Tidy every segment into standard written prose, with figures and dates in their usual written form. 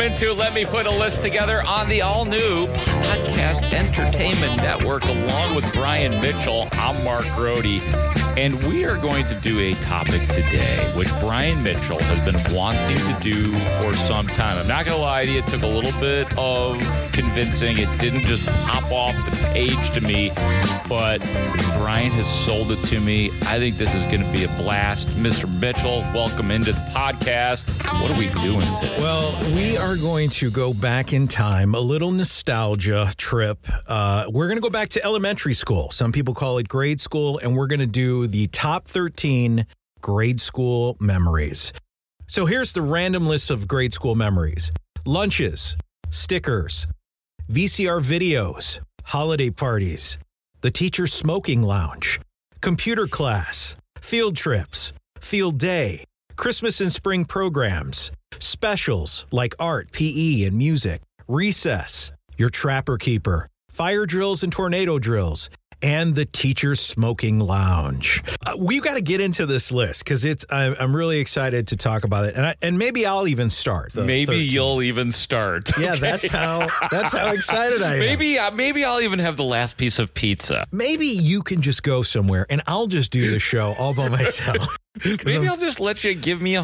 Welcome into Let Me Put a List Together on the all-new Podcast Entertainment Network, along with Brian Mitchell. I'm Mark Grody, and we are going to do a topic today, which Brian Mitchell has been wanting to do for some time. I'm not going to lie to you, it took a little bit of convincing. It didn't just pop off the page to me, but Brian has sold it to me. I think this is going to be a blast. Mr. Mitchell, welcome into the podcast. What are we doing today? Well, we are going to go back in time, a little nostalgia trip. We're going to go back to elementary school. Some people call it grade school, and we're going to do the top 13 grade school memories. So here's the random list of grade school memories. Lunches, stickers, VCR videos, holiday parties, the teacher's smoking lounge, computer class, field trips, field day, Christmas and spring programs, specials like art, PE, and music, recess, your trapper keeper, fire drills and tornado drills, and the teacher's smoking lounge. We've got to get into this list because I'm really excited to talk about it, and maybe I'll even start. Maybe 13. You'll even start. Yeah, okay? that's how excited I am. Maybe I'll even have the last piece of pizza. Maybe you can just go somewhere, and I'll just do the show all by myself. Maybe I'll just let you give me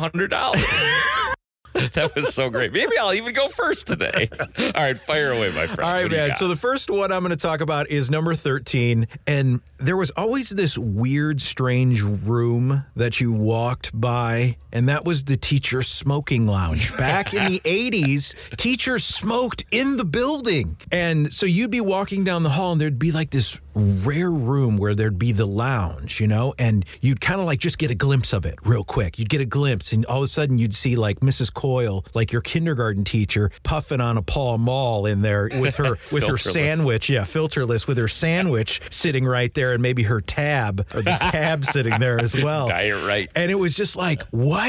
$100. That was so great. Maybe I'll even go first today. All right, fire away, my friend. All right, man. So the first one I'm going to talk about is number 13. And there was always this weird, strange room that you walked by, and that was the teacher's smoking lounge. Back in the 80s, teachers smoked in the building. And so you'd be walking down the hall, and there'd be like this rare room where there'd be the lounge, and you'd kind of like just get a glimpse of it real quick. You'd get a glimpse, and all of a sudden you'd see like Mrs. Coyle, like your kindergarten teacher, puffing on a Pall Mall in there with her sandwich. Yeah, filterless, with her sandwich sitting right there, and maybe her tab or the tab sitting there as well. Diet right. And it was just like,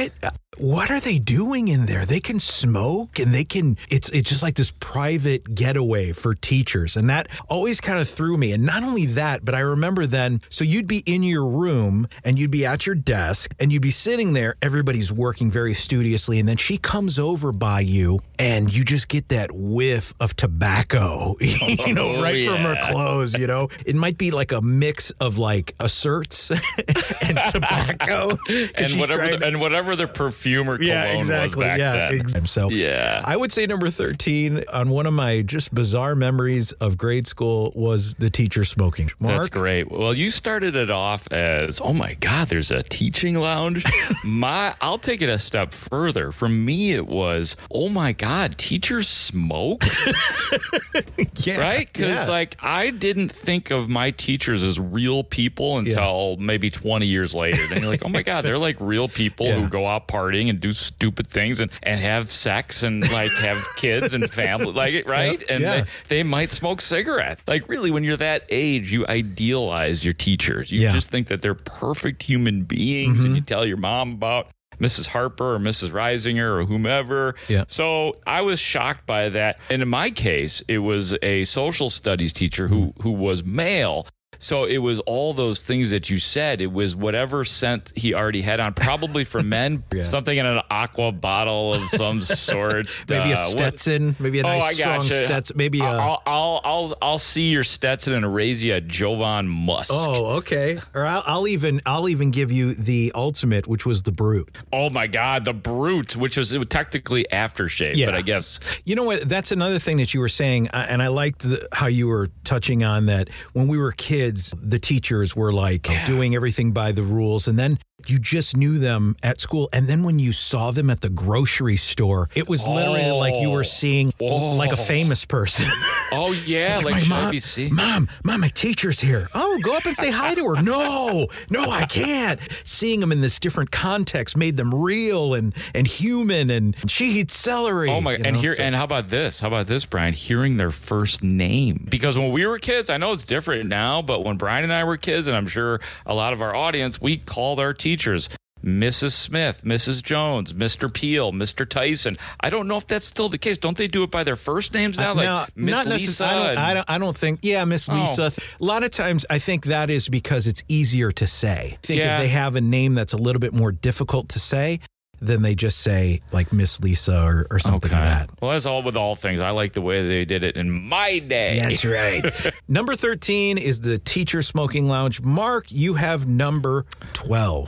what are they doing in there? They can smoke, and it's just like this private getaway for teachers. And that always kind of threw me. And not only that, but I remember then, so you'd be in your room and you'd be at your desk and you'd be sitting there. Everybody's working very studiously. And then she comes over by you and you just get that whiff of tobacco, right from her clothes, It might be like a mix of like asserts and tobacco. and whatever the perfume or cologne was back then. So I would say number 13 on one of my just bizarre memories of grade school was the teacher smoking. Mark? That's great. Well, you started it off as, oh my God, there's a teaching lounge. I'll take it a step further. For me, it was, oh my God, teachers smoke? Yeah. Right? Because I didn't think of my teachers as real people until maybe 20 years later. Then you're like, oh my God, they're like real people who go out partying and do stupid things and have sex and like have kids and family, right? Yep. And they might smoke cigarettes. Like really, when you're that age, you idealize your teachers. You just think that they're perfect human beings, and you tell your mom about Mrs. Harper or Mrs. Reisinger or whomever. Yeah. So I was shocked by that. And in my case, it was a social studies teacher who was male. So it was all those things that you said. It was whatever scent he already had on, probably for men, something in an aqua bottle of some sort. Maybe a Stetson, maybe a nice strong Stetson. Maybe I'll see your Stetson and raise you a Jovan Musk. Oh, okay. Or I'll even give you the ultimate, which was the Brute. Oh my God, the Brute, which was technically aftershave, but I guess. You know what? That's another thing that you were saying, and I liked how you were touching on that. When we were kids, the teachers were like doing everything by the rules, and then you just knew them at school. And then when you saw them at the grocery store, it was literally like you were seeing like a famous person. Oh, yeah. like Mom, my teacher's here. Oh, go up and say hi to her. No, I can't. Seeing them in this different context made them real and human, and she eats celery. Oh, my. And how about this? How about this, Brian? Hearing their first name. Because when we were kids, I know it's different now, but when Brian and I were kids, and I'm sure a lot of our audience, we called our teachers Mrs. Smith, Mrs. Jones, Mr. Peel, Mr. Tyson. I don't know if that's still the case. Don't they do it by their first names now? Like Miss Lisa? I don't think. Yeah, Miss Lisa. A lot of times I think that is because it's easier to say. I think if they have a name that's a little bit more difficult to say, then they just say like Miss Lisa or something like that. Well, that's all with all things. I like the way they did it in my day. That's right. Number 13 is the teacher smoking lounge. Mark, you have number 12.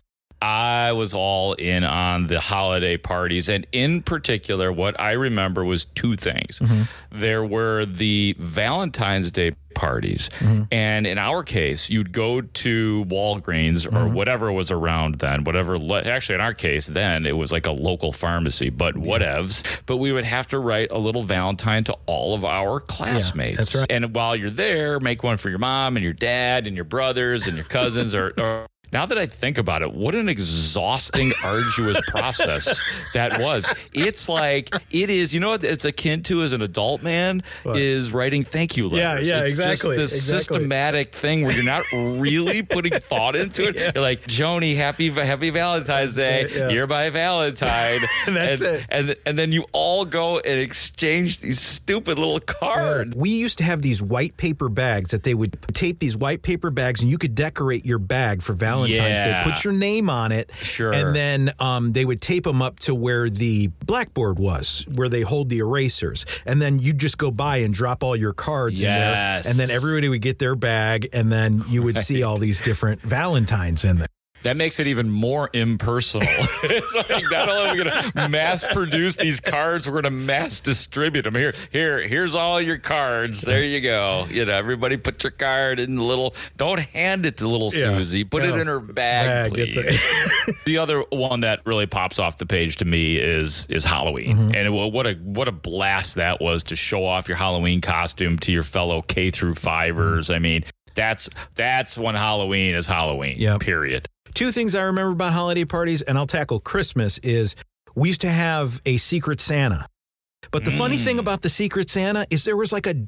I was all in on the holiday parties. And in particular, what I remember was two things. There were the Valentine's Day parties. And in our case, you'd go to Walgreens or whatever was around then, actually in our case, then it was like a local pharmacy, but whatevs. But we would have to write a little Valentine to all of our classmates. That's right. And while you're there, make one for your mom and your dad and your brothers and your cousins or now that I think about it, what an exhausting, arduous process that was. It's like, it is, you know what it's akin to as an adult man is writing thank you letters. Yeah, it's exactly. Just this systematic thing where you're not really putting thought into it. You're like, Joni, happy Valentine's Day. You're my Valentine. And that's it. And then you all go and exchange these stupid little cards. We used to have these white paper bags that they would tape these white paper bags, and you could decorate your bag for Valentine's Day. Put your name on it. Sure. And then they would tape them up to where the blackboard was, where they hold the erasers. And then you just go by and drop all your cards in there. And then everybody would get their bag, and then you would see all these different Valentines in there. That makes it even more impersonal. It's like, not only are we going to mass produce these cards, we're going to mass distribute them. Here's all your cards. There you go. You know, everybody put your card in the little, don't hand it to little Susie. Put it in her bag, please. The other one that really pops off the page to me is Halloween. And what a blast that was to show off your Halloween costume to your fellow K through 5ers. I mean, that's when Halloween is Halloween, period. Two things I remember about holiday parties, and I'll tackle Christmas, is we used to have a Secret Santa. But the funny thing about the Secret Santa is there was like $1,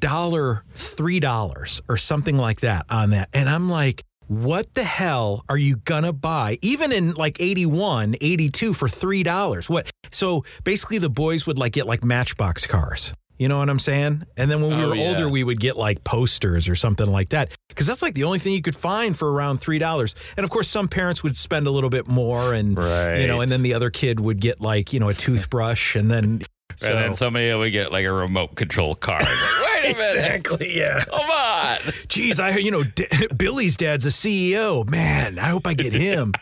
$3 or something like that on that. And I'm like, what the hell are you going to buy? Even in like 81, 82 for $3. What? So basically the boys would like get like Matchbox cars. You know what I'm saying? And then when we were older, we would get like posters or something like that. Because that's like the only thing you could find for around $3. And of course, some parents would spend a little bit more and, you know, and then the other kid would get like, you know, a toothbrush and then. So. And then somebody would get like a remote control car. Like, wait a minute. Exactly, yeah. Come on. Geez, I heard, you know, Billy's dad's a CEO. Man, I hope I get him.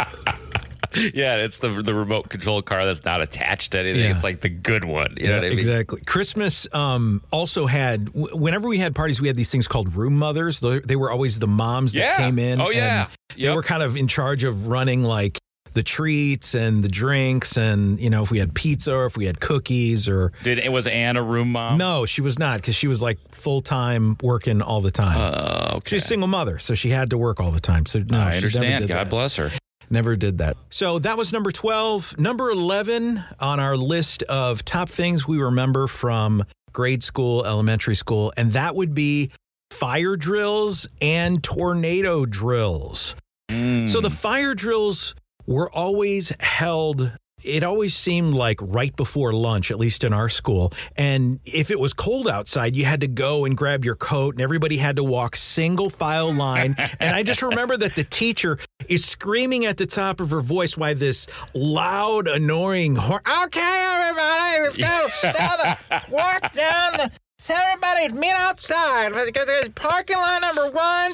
Yeah, it's the remote control car that's not attached to anything. It's like the good one. You know what I mean? Exactly. Christmas also had, whenever we had parties, we had these things called room mothers. They were always the moms that came in. Oh, yeah. They were kind of in charge of running like the treats and the drinks and, you know, if we had pizza or if we had cookies or. Was Anne a room mom? No, she was not, because she was like full-time working all the time. Okay. She's a single mother, so she had to work all the time. So no, I she understand. never did God that. bless her. Never did that. So that was number 12. Number 11 on our list of top things we remember from grade school, elementary school, and that would be fire drills and tornado drills. So the fire drills were always held. It always seemed like right before lunch, at least in our school. And if it was cold outside, you had to go and grab your coat and everybody had to walk single file line. And I just remember that the teacher is screaming at the top of her voice while this loud, annoying horn. Okay, everybody, let's go. Walk down. Everybody meet outside. There's parking lot number 1.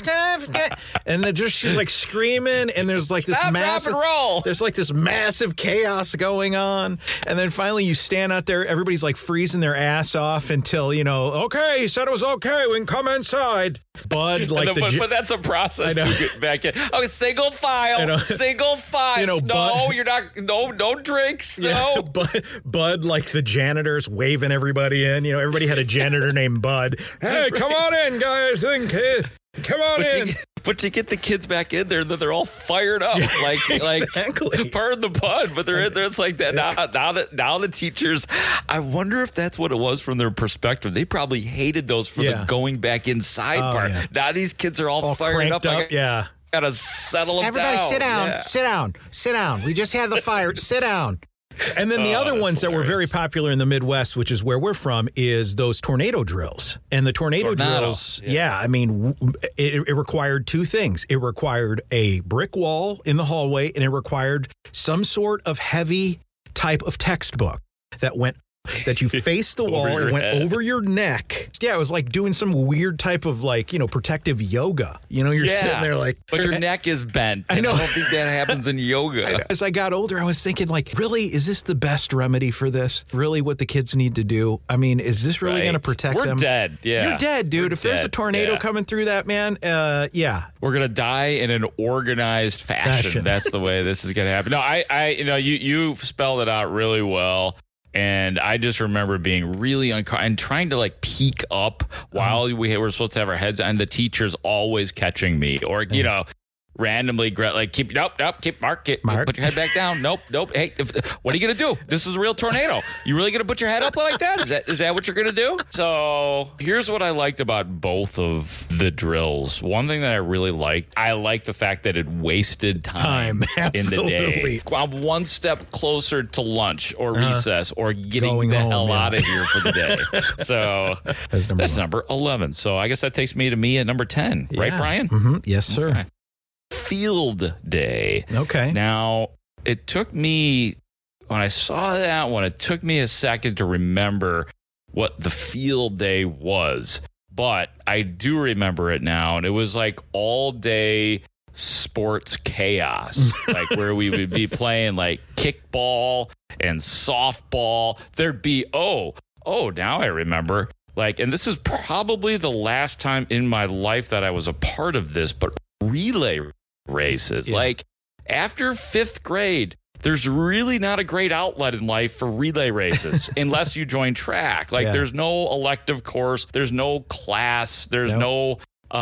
And she's like screaming, and there's like this massive chaos going on. And then finally you stand out there, everybody's like freezing their ass off until, you know, okay, he said it was okay, we can come inside. Bud, like but that's a process to get back in. Okay, single file. You know, no, you're not. No drinks. No. Bud, like the janitors waving everybody in. You know, everybody had a janitor named Bud. Hey, come on in, guys. Come on in. But you get the kids back in there, they're all fired up, exactly. Pardon the pun, but they're in there. It's like that now. The teachers, I wonder if that's what it was from their perspective. They probably hated those for the going back inside part. Yeah. Now these kids are all fired up. Gotta settle them down. Everybody sit down. Sit down. We just had the fire. Sit down. And then the other that's ones that were very hilarious. popular in the Midwest, which is where we're from, is those tornado drills. And the tornado drills, I mean, it required two things. It required a brick wall in the hallway, and it required some sort of heavy type of textbook that you faced the wall and went over your neck. Yeah, it was like doing some weird type of protective yoga. You're sitting there but your neck is bent. I know. I don't think that happens in yoga. As I got older, I was thinking really, is this the best remedy for this? Really what the kids need to do? I mean, is this really going to protect them? We're dead. Yeah. You're dead, dude. If there's a tornado coming through that, man, yeah. We're going to die in an organized fashion. That's the way this is going to happen. No, you spelled it out really well. And I just remember being really uncomfortable and trying to peek up while we were supposed to have our heads on. The teachers always catching me, or randomly keep Mark, put your head back down. Nope. Hey, what are you gonna do? This is a real tornado. You really gonna put your head up like that? Is that what you're gonna do? So here's what I liked about both of the drills. One thing that I really liked, I like the fact that it wasted time in the day. I'm one step closer to lunch or recess or getting the hell out of here for the day. So that's number 11. So I guess that takes me at number 10, right, Brian? Mm-hmm. Yes, sir. Okay. Field day. Okay. Now, it took me, when I saw that one, it took me a second to remember what the field day was. But I do remember it now. And it was all day sports chaos, where we would be playing kickball and softball. There'd be, now I remember. And this is probably the last time in my life that I was a part of this, but relay races. After fifth grade, there's really not a great outlet in life for relay races unless you join track. There's no elective course, there's no class, there's no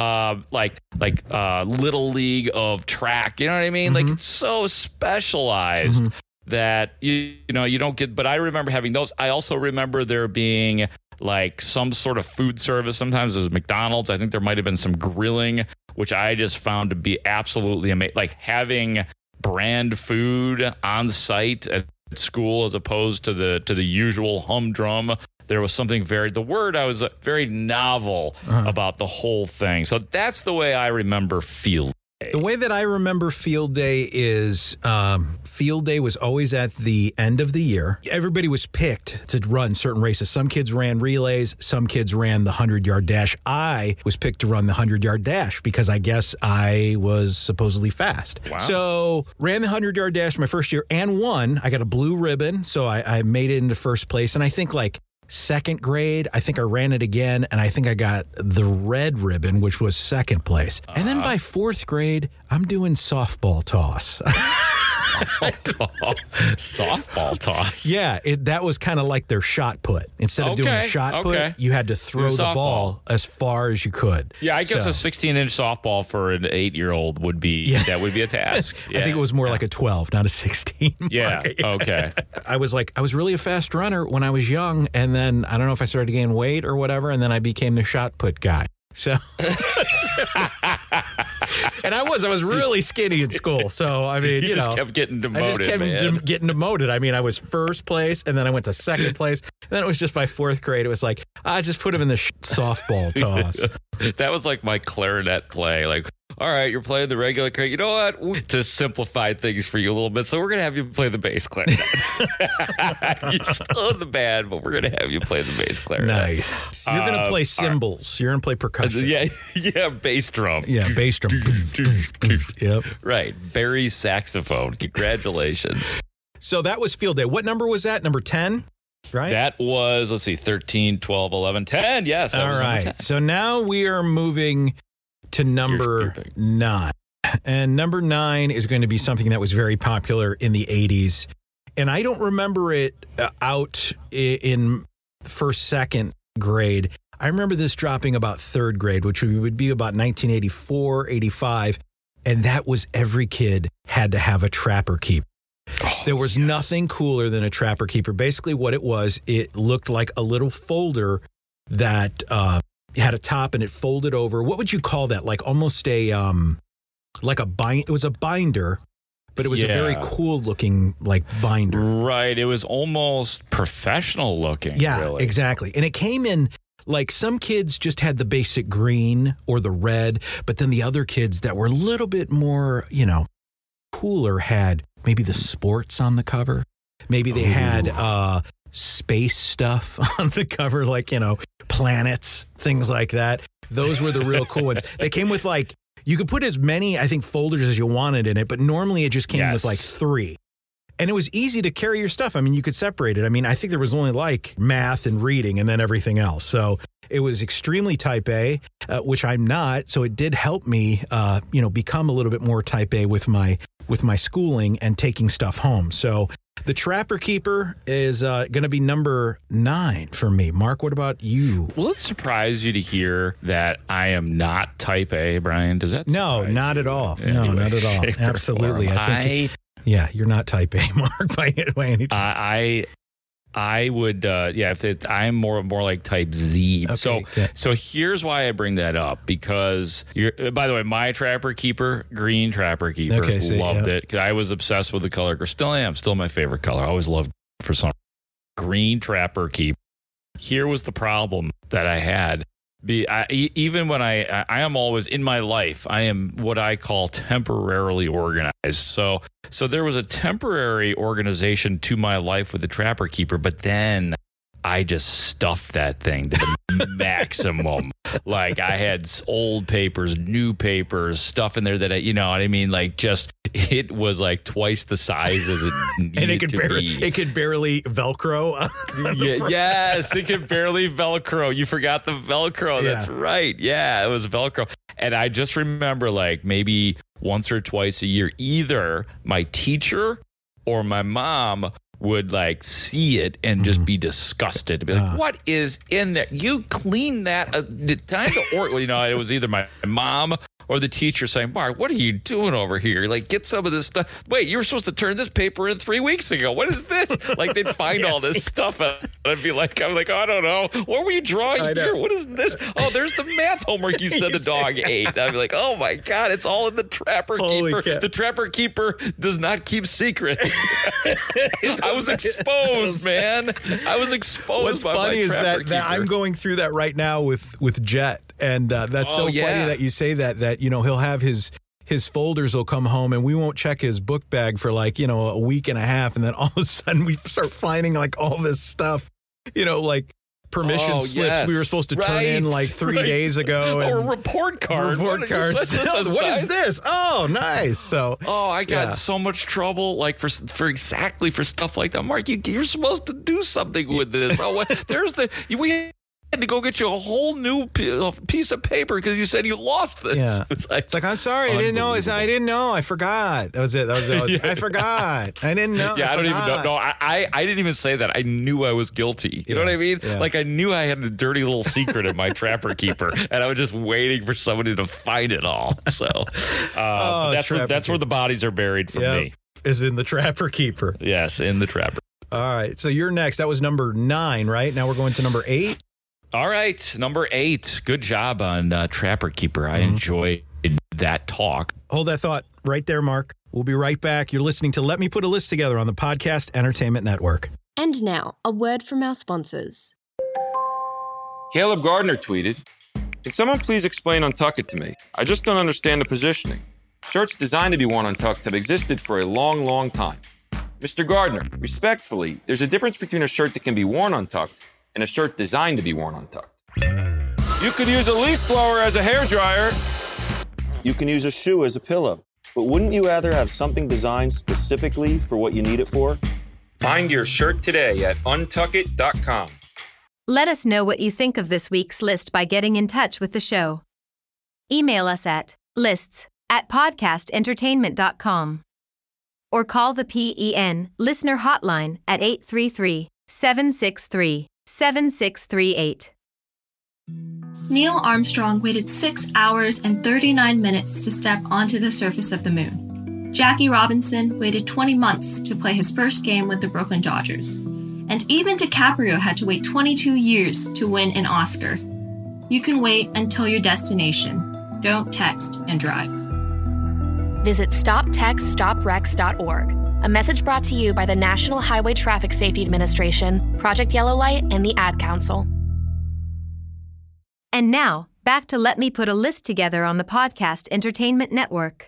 little league of track. You know what I mean? Mm-hmm. It's so specialized that you don't get. But I remember having those. I also remember there being some sort of food service. Sometimes it was McDonald's. I think there might have been some grilling, which I just found to be absolutely amazing. Having brand food on site at school as opposed to the usual humdrum. There was something very novel about the whole thing. So that's the way I remember field day. The way that I remember field day is field day was always at the end of the year. Everybody was picked to run certain races. Some kids ran relays. Some kids ran the 100-yard dash. I was picked to run the 100-yard dash because I guess I was supposedly fast. Wow. So ran the 100-yard dash my first year and won. I got a blue ribbon, so I made it into first place. And I think second grade, I think I ran it again, and I think I got the red ribbon, which was second place. And then by fourth grade, I'm doing softball toss. Softball toss. Yeah, that was kind of like their shot put. Instead of doing shot put, you had to throw the ball as far as you could. Yeah, I guess a 16-inch softball for an 8-year-old would be a task. Yeah. I think it was more like a 12, not a 16. Yeah. Okay. I was really a fast runner when I was young, and then I don't know if I started to gain weight or whatever, and then I became the shot put guy. So, and I was really skinny in school. So, I mean, you just kept getting demoted. I just kept getting demoted. I mean, I was first place, and then I went to second place. And then it was just by fourth grade. It was I just put him in the softball toss. That was my clarinet play. All right, you're playing the regular clarinet. You know what? To simplify things for you a little bit, so we're going to have you play the bass clarinet. You're still in the band, but we're going to have you play the bass clarinet. Nice. You're going to play cymbals. You're going to play percussion. Yeah, bass drum. Yeah, bass drum. Yep. Right. Barry saxophone. Congratulations. So that was field day. What number was that? Number 10? Right? That was, 13, 12, 11, 10. Yes. That was right. 10. So now we are moving to number 9. And number 9 is going to be something that was very popular in the 80s. And I don't remember it out in first, second grade. I remember this dropping about third grade, which would be about 1984, 85. And that was every kid had to have a trapper keeper. There was nothing cooler than a trapper keeper. Basically what it was, it looked like a little folder that had a top and it folded over. What would you call that? Almost a, it was a binder, but it was a very cool looking like binder. Right. It was almost professional looking. Yeah, really. Exactly. And it came in like some kids just had the basic green or the red, but then the other kids that were a little bit more, cooler had maybe the sports on the cover. Maybe they had space stuff on the cover, like, planets, things like that. Those were the real cool ones. They came with like, you could put as many, I think, folders as you wanted in it, but normally it just came with like 3. And it was easy to carry your stuff. I mean, you could separate it. I mean, I think there was only like math and reading and then everything else. So it was extremely type A, which I'm not. So it did help me, become a little bit more type A with my schooling and taking stuff home. So the Trapper Keeper is going to be number 9 for me. Mark, what about you? Will it surprise you to hear that I am not type A, Brian? Does that No, not at all. No, not at all. Absolutely. I think you're not type A, Mark, by any chance. I would, I'm more like type Z. Okay, so here's why I bring that up, because by the way, my Trapper Keeper, green Trapper Keeper, loved it because I was obsessed with the color. Still am, still my favorite color. I always loved for some green Trapper Keeper. Here was the problem that I had. Even when I am always in my life, I am what I call temporarily organized. So there was a temporary organization to my life with the Trapper Keeper, but then I just stuffed that thing to the maximum. Like I had old papers, new papers, stuff in there that like just it was like twice the size as it needed and it be. It could barely Velcro. Yes, it could barely Velcro. You forgot the Velcro. That's right. Yeah, it was Velcro. And I just remember like maybe once or twice a year, either my teacher or my mom would like see it and just be disgusted. Be like, what is in there? You clean that. The time to it was either my mom or the teacher saying, Mark, what are you doing over here? Like, get some of this stuff. Wait, you were supposed to turn this paper in 3 weeks ago. What is this? Like, they'd find all this stuff. And I'd be like, I don't know. What were you drawing here? What is this? Oh, there's the math homework you said the dog ate. I'd be like, oh my God, it's all in the Trapper Keeper. The Trapper Keeper does not keep secrets. I was exposed, man. I was exposed. What's by funny my is Trapper that I'm going through that right now with Jet. And that's so funny that you say that he'll have his folders will come home and we won't check his book bag for like, a week and a half. And then all of a sudden we start finding like all this stuff, like permission slips we were supposed to turn in like 3 days ago. Or a report card. Report cards. What is this? Oh, nice. So. Oh, I got so much trouble like for stuff like that. Mark, you're supposed to do something with this. Oh, we had to go get you a whole new piece of paper because you said you lost this. Yeah. It's like I'm sorry, I didn't know. I didn't know. I forgot. That was it. I forgot. I didn't know. Yeah, I don't even know. No, I didn't even say that. I knew I was guilty. You know what I mean? Yeah. Like I knew I had a dirty little secret in my Trapper Keeper, and I was just waiting for somebody to find it all. So that's where the bodies are buried from me. Is in the Trapper Keeper. Yes, in the Trapper. All right. So you're next. That was number 9, right? Now we're going to number 8. All right, number 8. Good job on Trapper Keeper. I enjoyed that talk. Hold that thought right there, Mark. We'll be right back. You're listening to Let Me Put a List Together on the Podcast Entertainment Network. And now, a word from our sponsors. Caleb Gardner tweeted, "Can someone please explain Untuck It to me? I just don't understand the positioning. Shirts designed to be worn untucked have existed for a long, long time. Mr. Gardner, respectfully, there's a difference between a shirt that can be worn untucked and a shirt designed to be worn untucked. You could use a leaf blower as a hairdryer. You can use a shoe as a pillow. But wouldn't you rather have something designed specifically for what you need it for? Find your shirt today at untuckit.com. Let us know what you think of this week's list by getting in touch with the show. Email us at lists@podcastentertainment.com or call the PEN listener hotline at 833-763-7638. Neil Armstrong waited 6 hours and 39 minutes to step onto the surface of the moon. Jackie Robinson waited 20 months to play his first game with the Brooklyn Dodgers. And even DiCaprio had to wait 22 years to win an Oscar. You can wait until your destination. Don't text and drive. visit stoptextsstopwrecks.org. A message brought to you by the National Highway Traffic Safety Administration, Project Yellow Light, and the Ad Council. And now, back to Let Me Put a List Together on the Podcast Entertainment Network.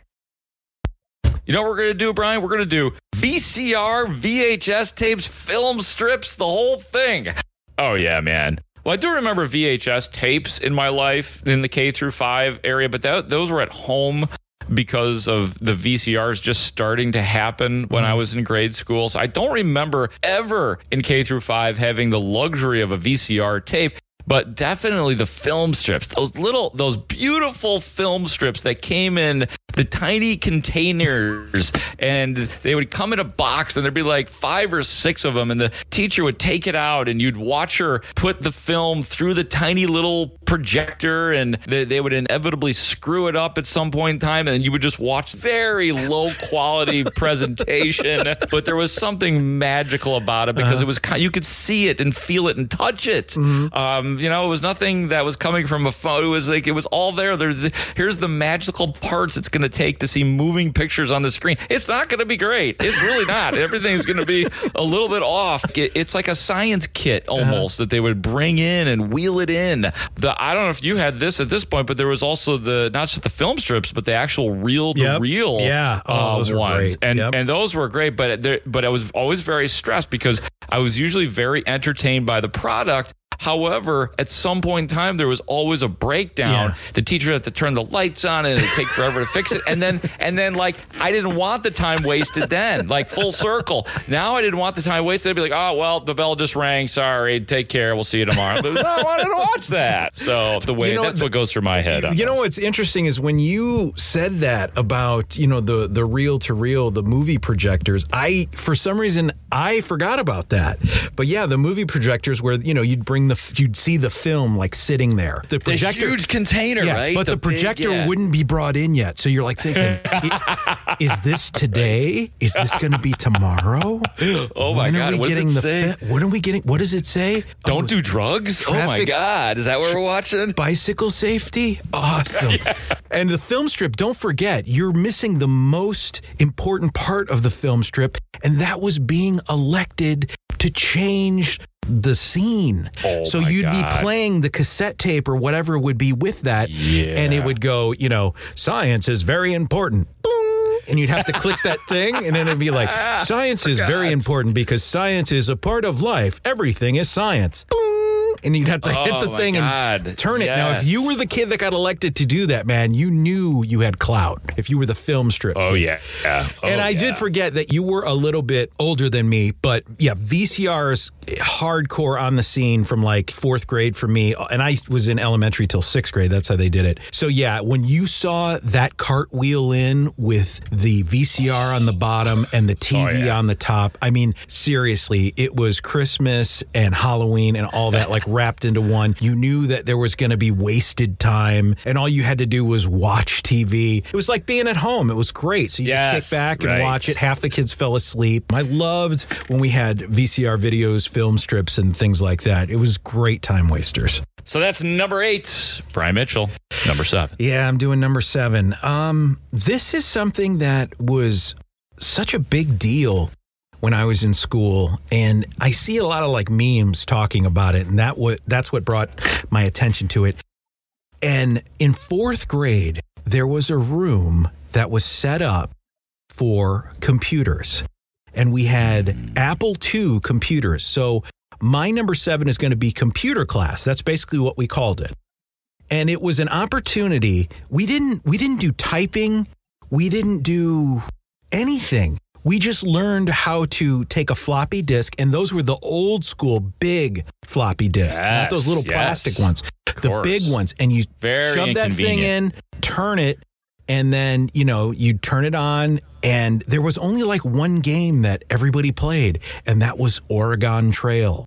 You know what we're going to do, Brian? We're going to do VCR, VHS tapes, film strips, the whole thing. Oh, yeah, man. Well, I do remember VHS tapes in my life in the K through 5 area, but those were at home because of the VCRs just starting to happen when I was in grade school. So I don't remember ever in K through 5 having the luxury of a VCR tape. But definitely the film strips, those beautiful film strips that came in the tiny containers, and they would come in a box, and there'd be like 5 or 6 of them, and the teacher would take it out, and you'd watch her put the film through the tiny little projector, and they would inevitably screw it up at some point in time, and you would just watch very low quality presentation. But there was something magical about it because it was you could see it and feel it and touch it. It was nothing that was coming from a phone. It was all there. Here's the magical parts it's going to take to see moving pictures on the screen. It's not going to be great. It's really not. Everything's going to be a little bit off. It's like a science kit almost that they would bring in and wheel it in. I don't know if you had this at this point, but there was also not just the film strips, but the actual reel-to-reel those were ones. great. And those were great, but I was always very stressed because I was usually very entertained by the product. However, at some point in time, there was always a breakdown. Yeah. The teacher had to turn the lights on, and it'd take forever to fix it. And then, like, I didn't want the time wasted then, like full circle. Now I didn't want the time wasted. I'd be like, oh, well, the bell just rang. Sorry. Take care. We'll see you tomorrow. But I wanted to watch that. So that's what goes through my head. What's interesting is when you said that about, the reel-to-reel, the movie projectors, for some reason, I forgot about that. But yeah, the movie projectors where, you'd see the film like sitting there. The projector, huge container, right? But the projector wouldn't be brought in yet. So you're like thinking, is this today? Right. Is this going to be tomorrow? Oh my God. What does it say? When are we getting? What does it say? Don't do drugs? Oh my God. Is that what we're watching? Bicycle safety? Awesome. Yeah. And the film strip, don't forget, you're missing the most important part of the film strip, and that was being elected to change the scene. So you'd be playing the cassette tape or whatever would be with that, and it would go, science is very important. Boom. And you'd have to click that thing, and then it'd be like, science is very important because science is a part of life. Everything is science. Boom. And you'd have to hit the thing and turn it. Yes. Now, if you were the kid that got elected to do that, man, you knew you had clout if you were the film strip kid. And I did forget that you were a little bit older than me, but VCRs hardcore on the scene from like 4th grade for me. And I was in elementary till 6th grade. That's how they did it. So when you saw that cartwheel in with the VCR on the bottom and the TV on the top, I mean, seriously, it was Christmas and Halloween and all that like wrapped into one. You knew that there was going to be wasted time and all you had to do was watch TV. It was like being at home. It was great. So you just kick back and watch it. Half the kids fell asleep. I loved when we had VCR videos, film strips, and things like that. It was great time wasters. So that's number 8, Brian Mitchell. Number 7. Yeah, I'm doing number 7. This is something that was such a big deal when I was in school, and I see a lot of like memes talking about it, and that's what brought my attention to it. And in 4th grade, there was a room that was set up for computers, and we had Apple II computers. So my number 7 is going to be computer class. That's basically what we called it. And it was an opportunity. We didn't do typing. We didn't do anything. We just learned how to take a floppy disk, and those were the old school big floppy disks, not those little plastic ones, the big ones. And you shove that thing in, turn it, and then, you'd turn it on, and there was only like one game that everybody played, and that was Oregon Trail.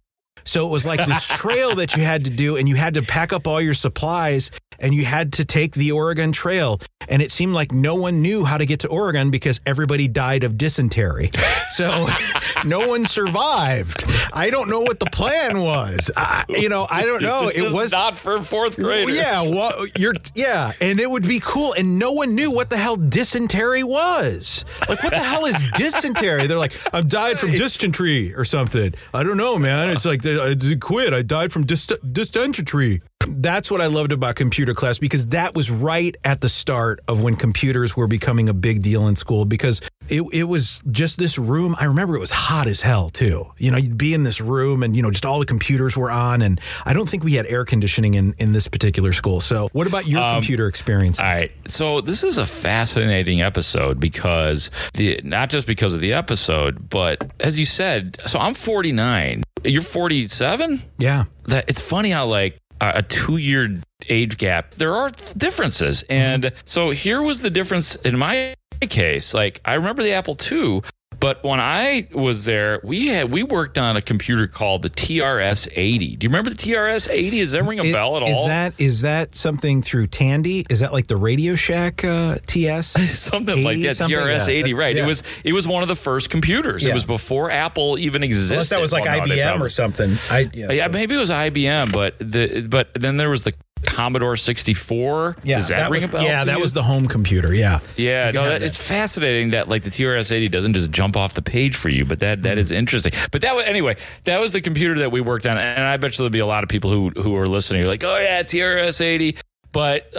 So it was like this trail that you had to do, and you had to pack up all your supplies, and you had to take the Oregon Trail. And it seemed like no one knew how to get to Oregon because everybody died of dysentery. So no one survived. I don't know what the plan was. I don't know. This is not for fourth graders. Yeah, and it would be cool. And no one knew what the hell dysentery was. Like, what the hell is dysentery? They're like, I've died from dysentery or something. I don't know, man. It's like, I quit. I died from dysentery. That's what I loved about computer class, because that was right at the start of when computers were becoming a big deal in school, because it was just this room. I remember it was hot as hell, too. You'd be in this room and, just all the computers were on. And I don't think we had air conditioning in this particular school. So what about your computer experiences? All right. So this is a fascinating episode because not just because of the episode, but as you said, so I'm 49. You're 47? Yeah. It's funny how a 2-year age gap, there are differences. And so here was the difference in my case. Like, I remember the Apple II, but when I was there, we worked on a computer called the TRS-80. Do you remember the TRS-80? Does that ring a bell at all? Is that something through Tandy? Is that like the Radio Shack TS? Something like that. TRS-80, right? Yeah. It was one of the first computers. Yeah. It was before Apple even existed. Unless that was like IBM or something. Maybe it was IBM, but then there was the Commodore 64. Yeah, does that ring a bell? Yeah, that was the home computer. Yeah. Yeah. No, it's fascinating that the TRS-80 doesn't just jump off the page for you, but that is interesting. But that was the computer that we worked on, and I bet you there'll be a lot of people who are listening like, oh yeah, TRS-80. But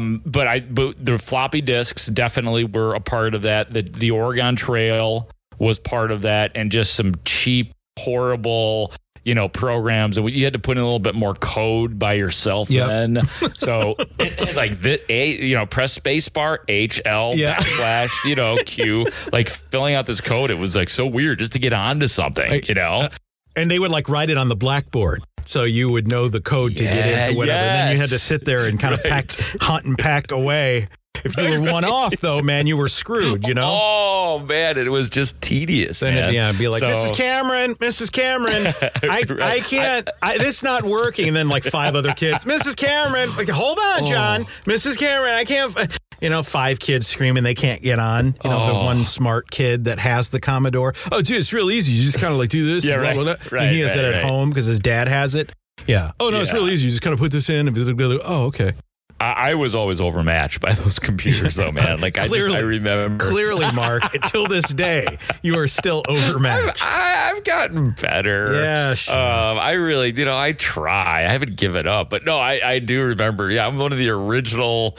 the floppy disks definitely were a part of that. The Oregon Trail was part of that, and just some cheap, horrible programs, and you had to put in a little bit more code by yourself. Yep. Then. So press spacebar, HL / Q, filling out this code. It was so weird just to get onto something, and they would write it on the blackboard. So you would know the code to get into whatever. Yes. And then you had to sit there and kind of hunt and pack away. If you were one off, though, man, you were screwed, Oh, man, it was just tedious, man. Yeah, be like, Mrs. Cameron, I can't, this not working. And then 5 other kids, Mrs. Cameron, hold on, John, Mrs. Cameron, I can't, 5 kids screaming they can't get on. The one smart kid that has the Commodore. Oh, dude, it's real easy. You just kind of do this. Yeah, and blah, blah, blah. And he has it at home because his dad has it. Yeah. Oh, no, it's real easy. You just kind of put this in. Oh, okay. I was always overmatched by those computers, though, man. I remember. Clearly, Mark, until this day, you are still overmatched. I've gotten better. Yeah, sure. I really, I try. I haven't given up. But no, I do remember. Yeah, I'm one of the original,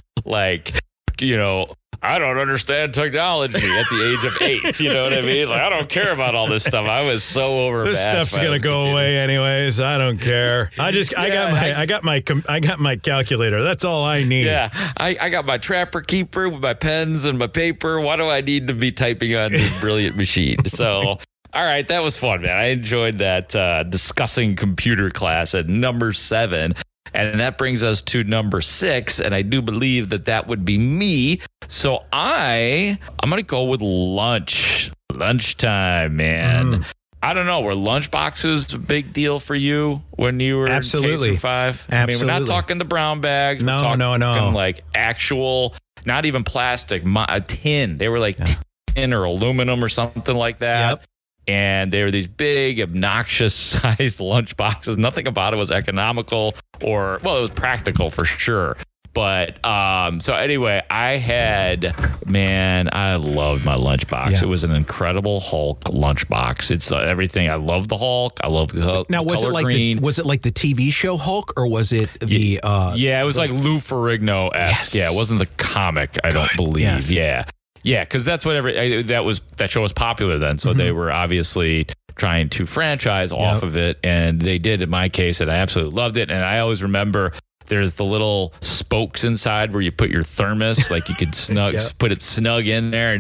I don't understand technology at the age of 8. You know what I mean? I don't care about all this stuff. I was so overmatched. This stuff's gonna go away anyways. I don't care. I got my calculator. That's all I need. Yeah, I got my Trapper Keeper with my pens and my paper. Why do I need to be typing on this brilliant machine? So. All right, that was fun, man. I enjoyed that discussing computer class at number 7. And that brings us to number 6, and I do believe that would be me. So I'm going to go with lunchtime, man. I don't know. Were lunch boxes a big deal for you when you were Absolutely. K through 5? Absolutely. I mean, we're not talking the brown bags. No. Actual, not even plastic, a tin. They were tin or aluminum or something like that. Yep. And they were these big, obnoxious-sized lunch boxes. Nothing about it was economical it was practical for sure. But so anyway, I loved my lunchbox. Yeah. It was an Incredible Hulk lunchbox. It's everything. I love the Hulk. I love the now, was color it green. Was it like the TV show Hulk, or was it the? Yeah, it was like Lou Ferrigno-esque. Yes. Yeah, it wasn't the comic. I don't believe. Yes. Yeah. Yeah, because that's what that show was popular then. So they were obviously trying to franchise off of it, and they did in my case, and I absolutely loved it. And I always remember there's the little spokes inside where you put your thermos, you could put it snug in there and just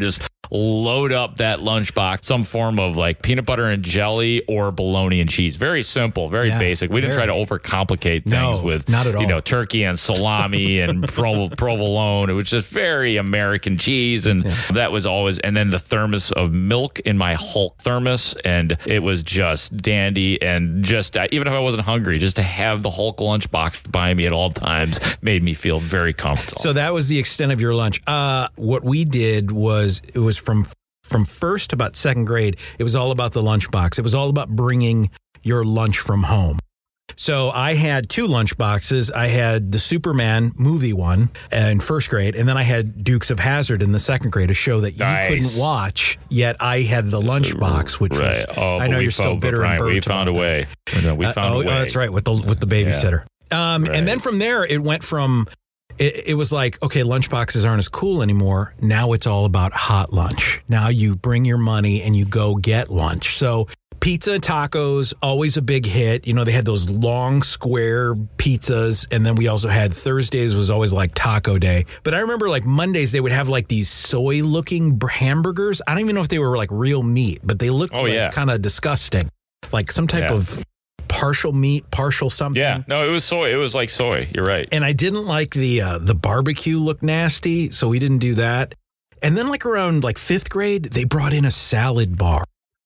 load up that lunchbox, some form of like peanut butter and jelly or bologna and cheese. Very simple, very basic. We didn't try to overcomplicate things with, not at all. Turkey and salami and provolone. It was just very American cheese. And that was always, and then the thermos of milk in my Hulk thermos. And it was just dandy. And just, even if I wasn't hungry, just to have the Hulk lunchbox by me at all times made me feel very comfortable. So that was the extent of your lunch. What we did was, it was from first to about second grade, it was all about the lunchbox. It was all about bringing your lunch from home. So I had 2 lunch boxes. I had the Superman movie one in first grade, and then I had Dukes of Hazzard in the second grade, a show that you couldn't watch, yet I had the lunch box, which was, I know you're still bitter and burnt. We found a way. We found a way. Oh, that's right, with the babysitter. And then from there, it went from... It was like, okay, lunchboxes aren't as cool anymore. Now it's all about hot lunch. Now you bring your money and you go get lunch. So pizza and tacos, always a big hit. They had those long square pizzas. And then we also had Thursdays was always like taco day. But I remember like Mondays, they would have like these soy looking hamburgers. I don't even know if they were like real meat, but they looked kind of disgusting. Like some type of partial meat, partial something. Yeah, no, it was soy. It was like soy. You're right. And I didn't like the barbecue look nasty, so we didn't do that. And then like around like 5th grade, they brought in a salad bar.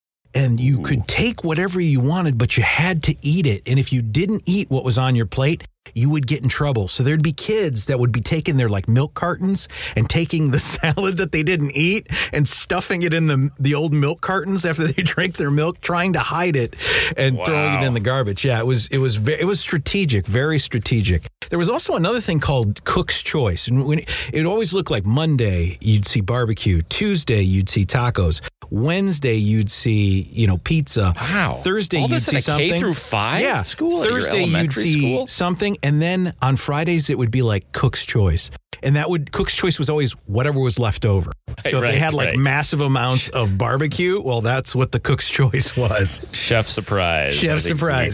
And you could take whatever you wanted, but you had to eat it. And if you didn't eat what was on your plate, you would get in trouble. So there'd be kids that would be taking their like milk cartons and taking the salad that they didn't eat and stuffing it in the old milk cartons after they drank their milk, trying to hide it and throwing it in the garbage. Yeah, it was strategic, very strategic. There was also another thing called Cook's Choice. And it always looked like Monday, you'd see barbecue. Tuesday, you'd see tacos. Wednesday, you'd see, pizza. Wow. Thursday, you'd see something. K through 5 school? Thursday, you'd see something. And then on Fridays, it would be like Cook's Choice. And Cook's Choice was always whatever was left over. So if they had like massive amounts of barbecue, well, that's what the Cook's Choice was. Chef Surprise. Chef Surprise.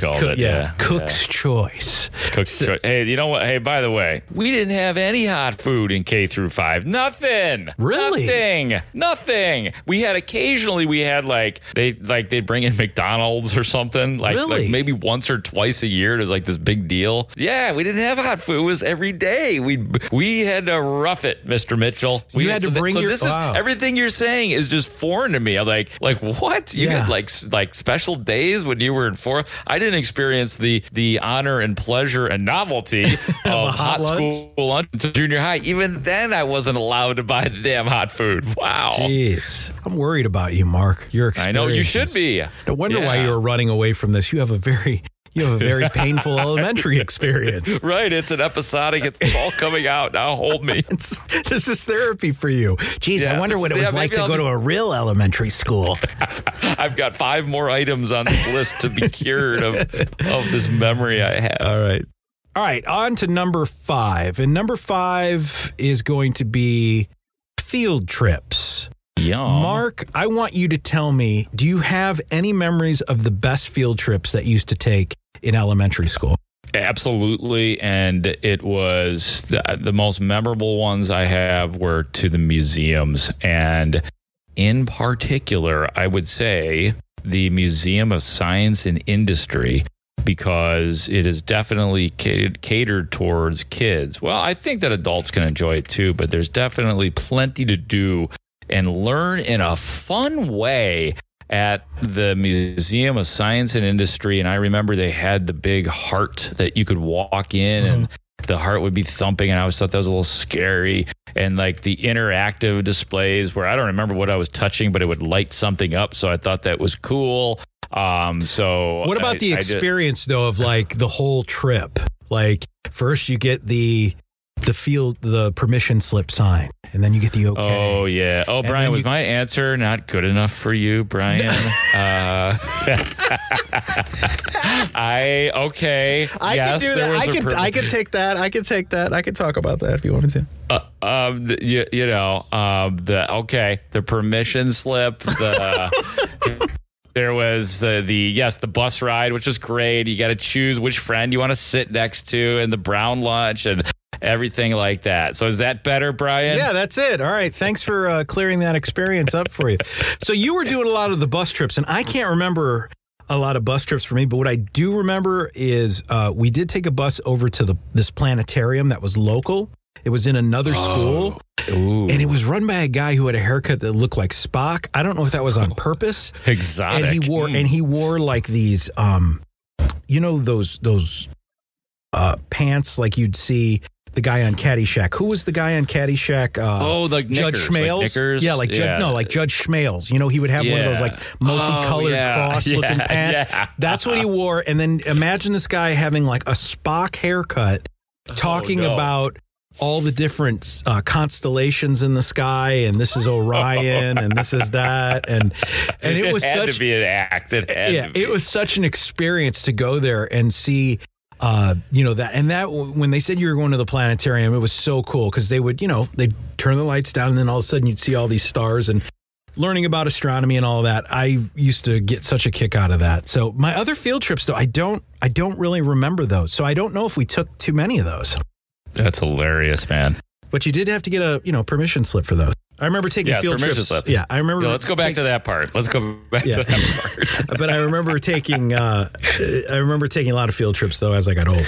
Cook's Choice. Cook's Choice. Hey, you know what? Hey, by the way, we didn't have any hot food in K through 5. Nothing. Really? Nothing. We had occasionally like they'd bring in McDonald's or something. Like maybe once or twice a year. It was like this big deal. Yeah, we didn't have hot food. It was every day. We had to rough it, Mr. Mitchell. You had to bring your... Everything you're saying is just foreign to me. I'm like what? You had like special days when you were in 4th? I didn't experience the honor and pleasure and novelty of hot school lunch until junior high. Even then, I wasn't allowed to buy the damn hot food. Wow. Jeez. I'm worried about you, Mark. I know you should be. No wonder why you were running away from this. You have a very painful elementary experience. Right. It's an episodic. It's all coming out. Now hold me. This is therapy for you. Jeez, I wonder what it was like to go to a real elementary school. I've got 5 more items on this list to be cured of this memory I have. All right. On to number 5. And number 5 is going to be field trips. Yum. Mark, I want you to tell me, do you have any memories of the best field trips that you used to take in elementary school? Absolutely. And it was the most memorable ones I have were to the museums. And in particular, I would say the Museum of Science and Industry, because it is definitely catered towards kids. Well, I think that adults can enjoy it too, but there's definitely plenty to do and learn in a fun way at the Museum of Science and Industry. And I remember they had the big heart that you could walk in and the heart would be thumping. And I always thought that was a little scary. And like the interactive displays where I don't remember what I was touching, but it would light something up. So I thought that was cool. So what about the experience though of like the whole trip? Like first you get the permission slip sign, and then you get the okay. Oh, yeah. Oh, Brian, was my answer not good enough for you, Brian? I yes, can do that. I can take that. I can take that. I can talk about that if you wanted to. The permission slip, there was the bus ride, which was great. You got to choose which friend you want to sit next to, and the brown lunch, and everything like that. So is that better, Brian? Yeah, that's it. All right. Thanks for clearing that experience up for you. So you were doing a lot of the bus trips, and I can't remember a lot of bus trips for me, but what I do remember is we did take a bus over to this planetarium that was local. It was in another school, and it was run by a guy who had a haircut that looked like Spock. I don't know if that was on purpose. Exotic. And he wore like these, those pants like you'd see the guy on Caddyshack. Who was the guy on Caddyshack? Like Judge Schmales. Like Knickers? Yeah, like Judge Schmales. You know, he would have one of those like multicolored cross-looking pants. Yeah. That's what he wore. And then imagine this guy having like a Spock haircut, talking about all the different constellations in the sky, and this is Orion, and this is that, and it was had to be an act. It was such an experience to go there and see. That when they said you were going to the planetarium, it was so cool because they would, they'd turn the lights down and then all of a sudden you'd see all these stars and learning about astronomy and all that. I used to get such a kick out of that. So my other field trips, though, I don't really remember those. So I don't know if we took too many of those. That's hilarious, man. But you did have to get a permission slip for those. I remember taking field trips. Slip. Yeah, I remember. Let's go back to that part. To that part. But I remember taking a lot of field trips though as I got older.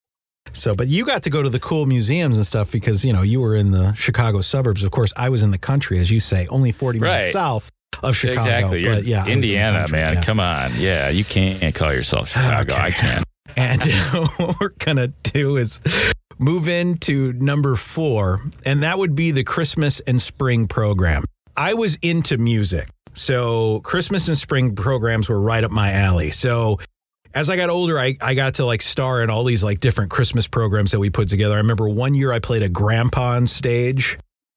So, but you got to go to the cool museums and stuff because you were in the Chicago suburbs. Of course, I was in the country, as you say, only 40 minutes south of Chicago. Exactly. But yeah, Indiana, man. Yeah. Come on. Yeah, you can't call yourself Chicago. Okay. I can. And what we're gonna do is move into number 4, and that would be the Christmas and spring program. I was into music, so Christmas and spring programs were right up my alley. So as I got older, I got to like star in all these like different Christmas programs that we put together. I remember one year I played a grandpa on stage.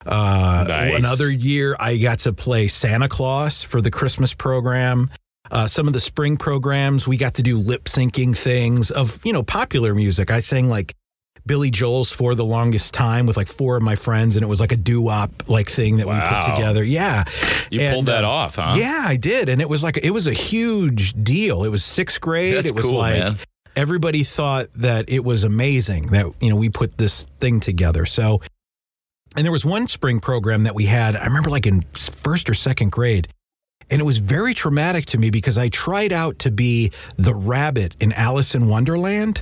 Nice. Another year I got to play Santa Claus for the Christmas program. Some of the spring programs, we got to do lip syncing things of, popular music. I sang like Billy Joel's For the Longest Time with like 4 of my friends, and it was like a doo-wop like thing that we put together. Yeah. You pulled that off, huh? Yeah, I did. And it was a huge deal. It was 6th grade. That's it was cool, like man. Everybody thought that it was amazing that, we put this thing together. So, and there was one spring program that we had, I remember like in 1st or 2nd grade. And it was very traumatic to me because I tried out to be the rabbit in Alice in Wonderland.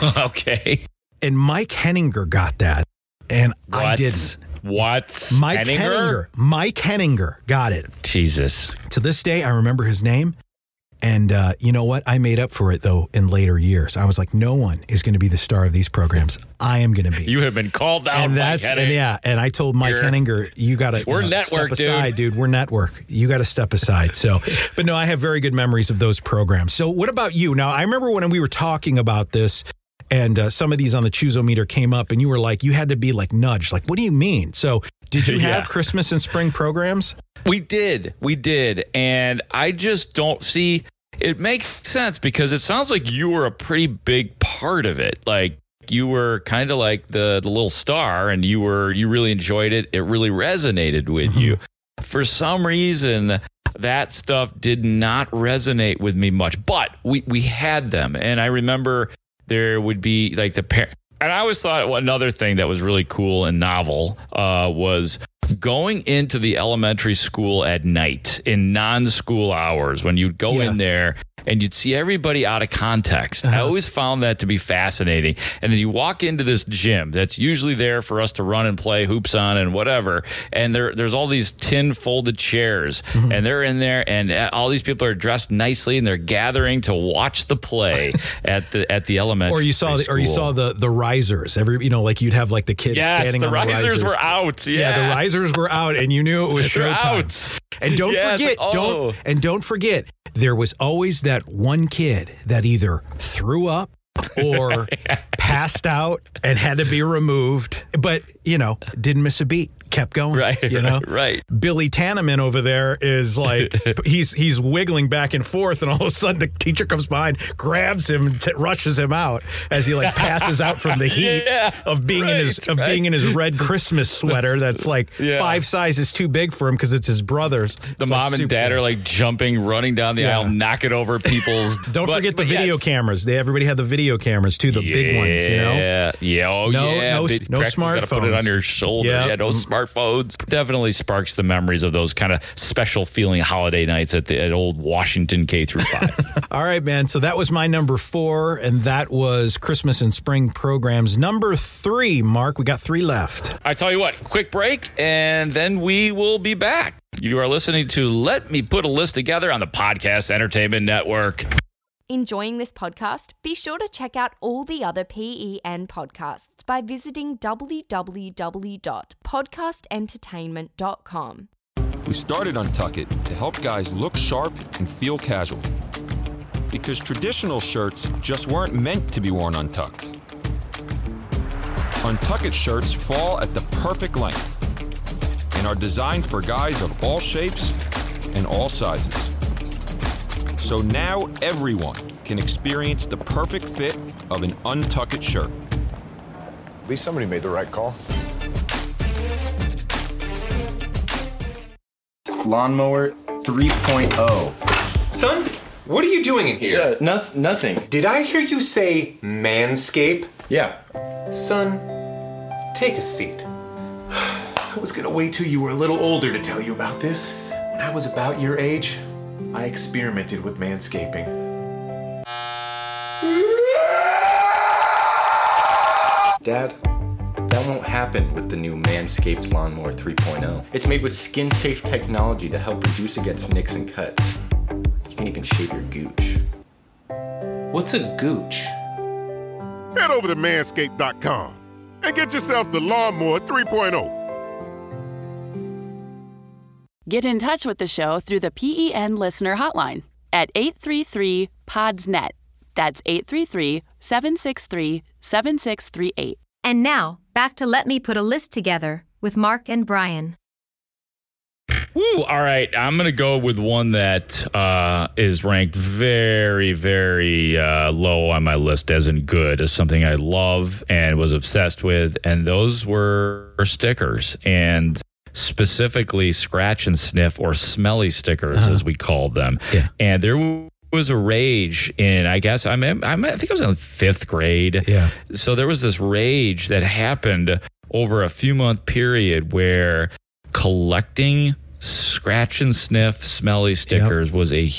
Okay. And Mike Henninger got that. And I didn't. What? Mike Henninger. Mike Henninger got it. Jesus. To this day, I remember his name. And you know what? I made up for it, though, in later years. I was like, no one is going to be the star of these programs. I am going to be. You have been called out, and that's Mike Henninger. And I told Mike Henninger, you got to network, step aside, dude. We're network. You got to step aside. So, but no, I have very good memories of those programs. So what about you? Now, I remember when we were talking about this, and some of these on the Choozometer came up, and you were like, you had to be like nudged. Like, what do you mean? So did you have Christmas and spring programs? We did. And I just don't see... It makes sense because it sounds like you were a pretty big part of it. Like you were kind of like the little star, and you really enjoyed it. It really resonated with you. For some reason, that stuff did not resonate with me much, but we had them. And I remember there would be like the parent. And I always thought another thing that was really cool and novel was going into the elementary school at night in non-school hours when you'd go in there and you'd see everybody out of context. I always found that to be fascinating. And then you walk into this gym that's usually there for us to run and play hoops on and whatever. And there's all these tin folded chairs and they're in there and all these people are dressed nicely and they're gathering to watch the play at the elementary Or you saw the risers. Like you'd have like the kids standing on the risers. The risers were out. Yeah, the risers were out and you knew it was showtime. And don't forget, there was always that one kid that either threw up or passed out and had to be removed, but didn't miss a beat. kept going. Right. You know? Right. Billy Tanneman over there is like, he's wiggling back and forth, and all of a sudden the teacher comes behind, grabs him, and rushes him out as he like passes out from the heat of being being in his red Christmas sweater that's like 5 sizes too big for him because it's his brother's. The mom and dad are like jumping, running down the aisle, knocking over people's. Don't forget the video cameras. Everybody had the video cameras too, the big ones, you know? Yeah. Oh, no smartphones. You gotta put it on your shoulder. Yeah, no smartphones. Definitely sparks the memories of those kind of special feeling holiday nights at old Washington K through 5. All right, man. So that was my number 4, and that was Christmas and spring programs. Number 3, Mark. We got 3 left. I tell you what, quick break, and then we will be back. You are listening to Let Me Put a List Together on the Podcast Entertainment Network. Enjoying this podcast? Be sure to check out all the other PEN podcasts by visiting www.podcastentertainment.com. We started Untuck to help guys look sharp and feel casual. Because traditional shirts just weren't meant to be worn untucked. Untuck shirts fall at the perfect length and are designed for guys of all shapes and all sizes. So now everyone can experience the perfect fit of an untucked shirt. At least somebody made the right call. Lawnmower 3.0. Son, what are you doing in here? Nothing. Did I hear you say manscape? Yeah. Son, take a seat. I was gonna wait till you were a little older to tell you about this. When I was about your age, I experimented with manscaping. Dad, that won't happen with the new Manscaped Lawnmower 3.0. It's made with skin-safe technology to help reduce against nicks and cuts. You can even shave your gooch. What's a gooch? Head over to manscaped.com and get yourself the Lawnmower 3.0. Get in touch with the show through the PEN listener hotline at 833-PODS-NET. That's 833-763-7638. And now, back to Let Me Put a List Together with Mark and Brian. Woo! All right, I'm going to go with one that is ranked very, very low on my list as in good, as something I love and was obsessed with, and those were stickers, and specifically scratch and sniff or smelly stickers, as we called them. Yeah. And there was a rage in, I think I was in 5th grade. Yeah. So there was this rage that happened over a few month period where collecting scratch and sniff smelly stickers was a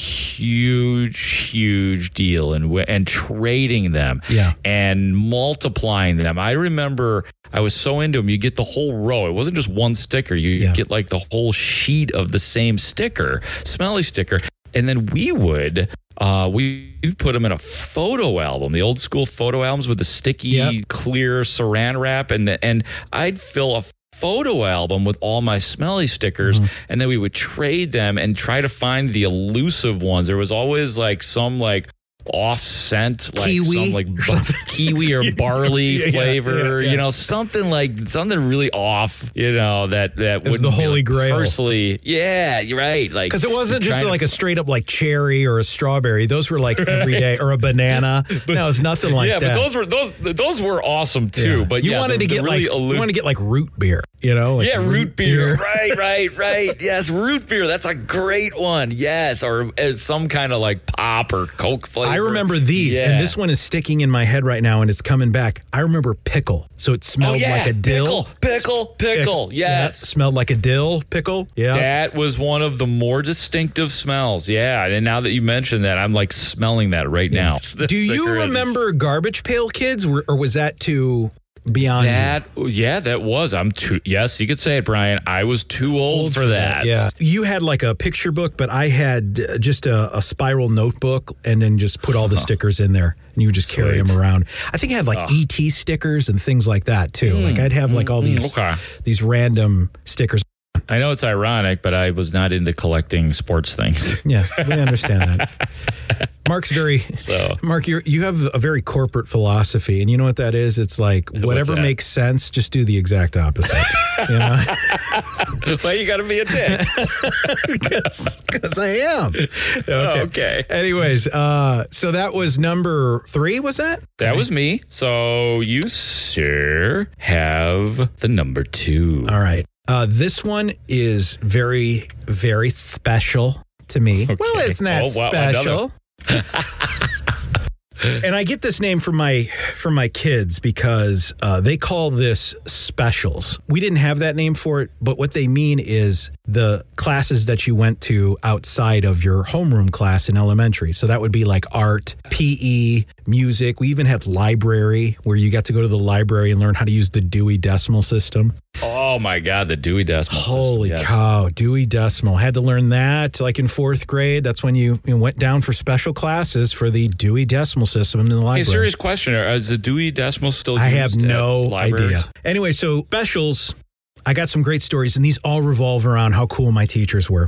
huge deal, and trading them and multiplying them. I remember I was so into them. You get the whole row. It wasn't just one sticker. You get like the whole sheet of the same sticker, smelly sticker. And then we'd put them in a photo album, the old school photo albums with the sticky, clear saran wrap. And I'd fill a photo album with all my smelly stickers, and then we would trade them and try to find the elusive ones. There was always like some like off scent, like kiwi, some like kiwi or barley flavor, you know, something really off, you know, that was the holy grail. Personally, you're right. Like, because it wasn't just like a straight up like cherry or a strawberry. Those were like every day, or a banana. No, it's nothing like that. But those were awesome too. Yeah. But you wanted to get like root beer, you know? Like root beer. Right. Yes, root beer. That's a great one. Yes, or some kind of like pop or Coke flavor. I remember these, and this one is sticking in my head right now, and it's coming back. I remember pickle. So it smelled like a dill. Pickle. Yes. Smelled like a dill pickle. Yeah. That was one of the more distinctive smells. Yeah. And now that you mentioned that, I'm like smelling that right now. Do you remember Garbage Pail Kids, or was that too beyond that? Yeah, that was. Yes, you could say it, Brian. I was too old for that. Yeah. You had like a picture book, but I had just a spiral notebook, and then just put all the stickers in there, and you would just carry them around. I think I had like ET stickers and things like that too. Like I'd have like all these random stickers. I know it's ironic, but I was not into collecting sports things. Yeah, we understand that. Mark, you have a very corporate philosophy, and you know what that is? It's like whatever makes sense, just do the exact opposite. You know? Well, you got to be a dick. Because I am. Okay. Anyways, so that was number 3, was that? That was me. So you, sir, have the number 2. All right. This one is very, very special to me. Okay. Well, it's not special. And I get this name from my kids because they call this specials. We didn't have that name for it, but what they mean is the classes that you went to outside of your homeroom class in elementary. So that would be like art, PE, music. We even had library where you got to go to the library and learn how to use the Dewey Decimal System. Oh my God, the Dewey Decimal System. Holy cow, Dewey Decimal. Had to learn that like in 4th grade. That's when you went down for special classes for the Dewey Decimal System in the library. Hey, serious question. Is the Dewey Decimal still used? I have no idea. Anyway, so specials, I got some great stories, and these all revolve around how cool my teachers were.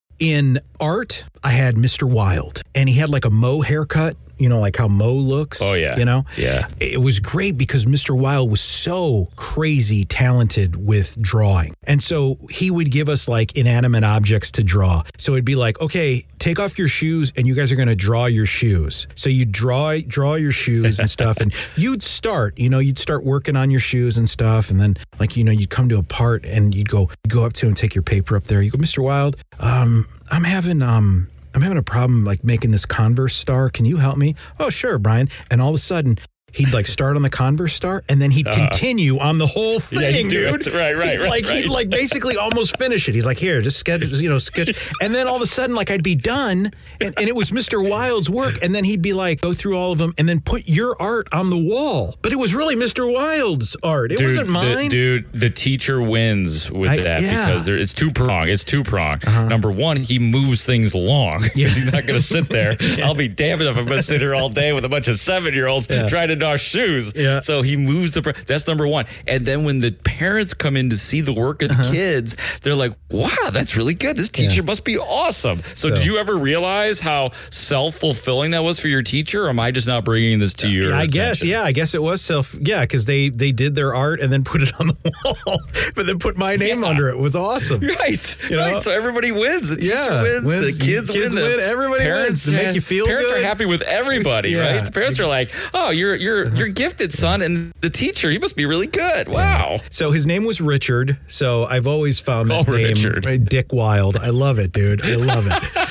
In art, I had Mr. Wild, and he had like a Mo haircut. You know, like how Mo looks. Oh, yeah. You know? Yeah. It was great because Mr. Wild was so crazy talented with drawing. And so he would give us like inanimate objects to draw. So it'd be like, okay, take off your shoes and you guys are going to draw your shoes. So you draw your shoes and stuff. And you'd start working on your shoes and stuff. And then like, you'd come to a part and you'd go up to him and take your paper up there. You go, Mr. Wild, I'm having a problem like making this Converse star. Can you help me? Oh, sure, Brian. And all of a sudden, he'd like start on the Converse star and then he'd continue on the whole thing, dude. Right. He'd like basically almost finish it. He's like, here, just sketch. And then all of a sudden, like I'd be done and it was Mr. Wild's work. And then he'd be like, go through all of them and then put your art on the wall. But it was really Mr. Wild's art. It wasn't mine. The teacher wins with that because it's two-pronged. It's two-pronged. Number one, he moves things along. He's not going to sit there. I'll be damned if I'm going to sit here all day with a bunch of 7-year-olds trying to our shoes. Yeah. So he moves that's number one. And then when the parents come in to see the work of the kids, they're like, wow, that's really good. This teacher must be awesome. So did you ever realize how self-fulfilling that was for your teacher? Or am I just not bringing this to your attention? I guess it was because they did their art and then put it on the wall, but then put my name under it. It was awesome. Right. So everybody wins. The teacher wins. The kids win. Everybody wins to make you feel parents good. Are happy with everybody, right? The parents are like, oh, you're gifted, son, and the teacher, he must be really good. Wow. So his name was Richard. So I've always found that name Richard. Dick Wild. I love it, dude. I love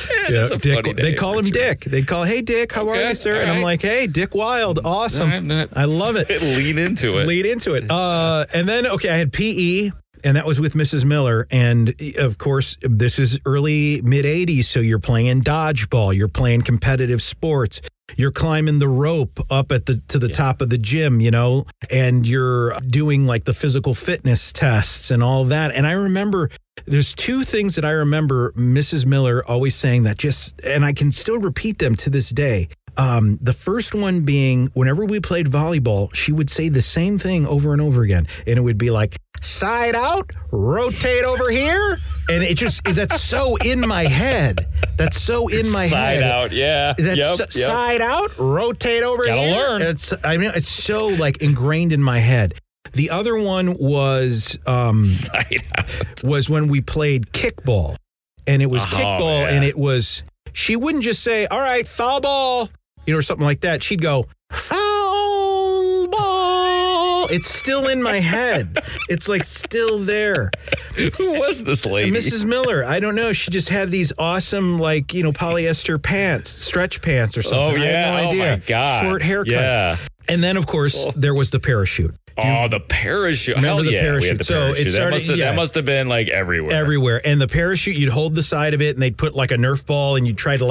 it. Dick. They call him Dick. They call, hey Dick, how are you, sir? Right. And I'm like, hey, Dick Wild, awesome. I love it. Lean into it. And then I had PE. And that was with Mrs. Miller. And of course, this is early mid-'80s. So you're playing dodgeball. You're playing competitive sports. You're climbing the rope up to the top of the gym, and you're doing like the physical fitness tests and all that. And I remember there's 2 things that I remember Mrs. Miller always saying and I can still repeat them to this day. The first one being whenever we played volleyball, she would say the same thing over and over again. And it would be like, side out, rotate over here. And that's so in my head. That's so in my head. Side out, yeah. Side out, rotate over here. Gotta learn. It's so like ingrained in my head. The other one was side out. Was when we played kickball. And it was kickball, and it was, she wouldn't just say, all right, foul ball, or something like that. She'd go, foul ball. It's still in my head. It's like still there. Who was this lady? Mrs. Miller. I don't know. She just had these awesome, polyester pants, stretch pants or something. Oh, yeah. I had no idea. Oh, my God. Short haircut. Yeah. And then, of course, there was the parachute. The parachute. Remember the parachute. We had the parachute. That must have been like everywhere. Everywhere. And the parachute, you'd hold the side of it and they'd put like a Nerf ball and you'd try to